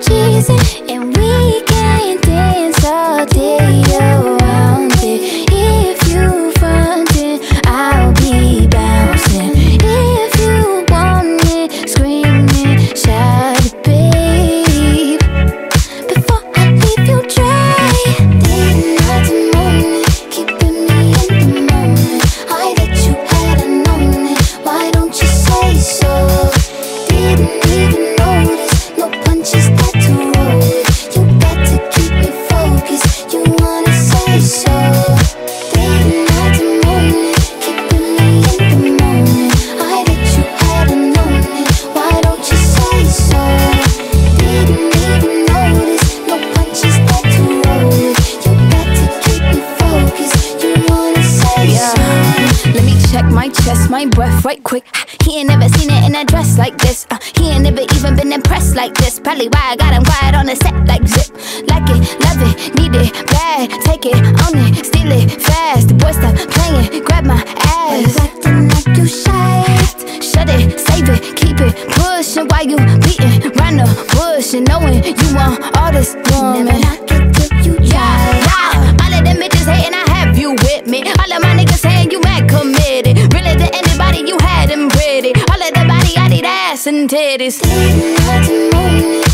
cheesing, and we can dance all day around it. If you frontin', I'll be bouncing. If you want it, screaming, shout it, babe. Before I leave you dry, day and night and morning, keeping me in the moment. I that you hadn't known it, why don't you say so? Didn't even notice, no punches that to roll with. You got to keep me focused, you wanna say so. Day and night and morning, keeping me in the moment. I that you hadn't known it, why don't you say so? Didn't even notice, no punches that to roll with. You got to keep me focused, you wanna say so. Let me check my chest, my breath right quick. He ain't never seen it in a dress like this. He ain't never even been impressed like this. Probably why I got him quiet on the set like zip. Like it, love it, need it, bad. Take it, own it, steal it, fast. The boy stop playing, grab my Why you ass. acting like you shy? Shut it, save it, keep it pushing. While you beating round the bush and knowing you want all this woman. Never knock it till you try. Yeah, all of them bitches hating, I have you with me. All of my niggas saying you mad committed. Really to anybody, you had them pretty. All of the body, I need ass and titties. Day and night and morning,